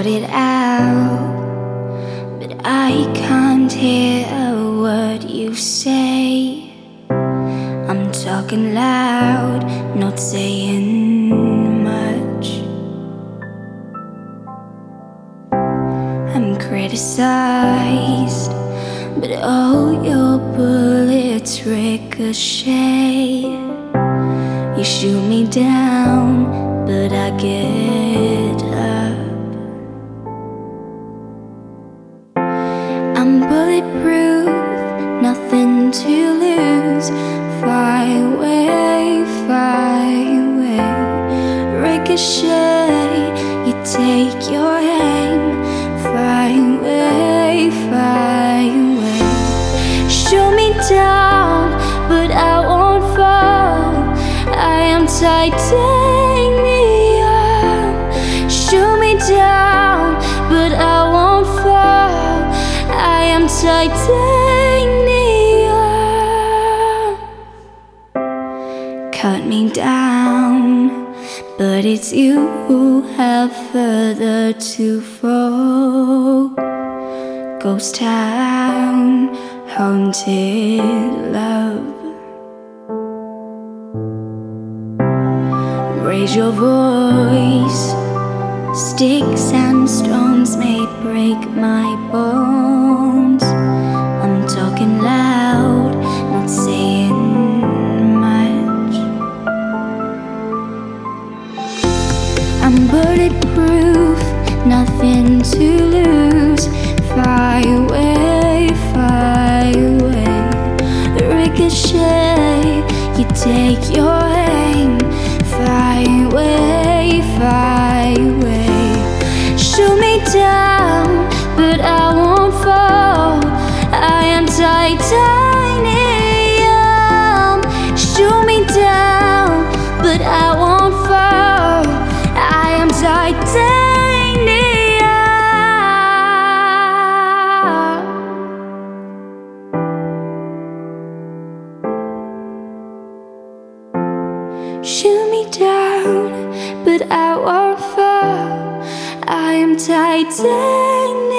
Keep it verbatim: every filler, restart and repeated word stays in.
shout it out, but I can't hear a word you say. I'm talking loud, not saying much. I'm criticized, but all your bullets ricochet. You shoot me down, but I get up. I'm bulletproof, nothing to lose. Fly away, fly away. Ricochet, you take your aim. Fly away, fly away. Shoot me down, but I won't fall. I am titanium. Shoot me down, but I won't fall. I am titanium. Cut me down, but it's you who have further to fall. Ghost town, haunted love. Raise your voice. Sticks and stones may break my bones. I'm talking loud, not saying much. I'm bulletproof, nothing to lose. Fly away, fly away. Ricochet, you take your aim. Fly away, fly away. Shoot me down, but I won't fall. I am titanium. Shoot me down, but I won't fall. I am titanium. Shoot me down, but I won't fall. I am titanium.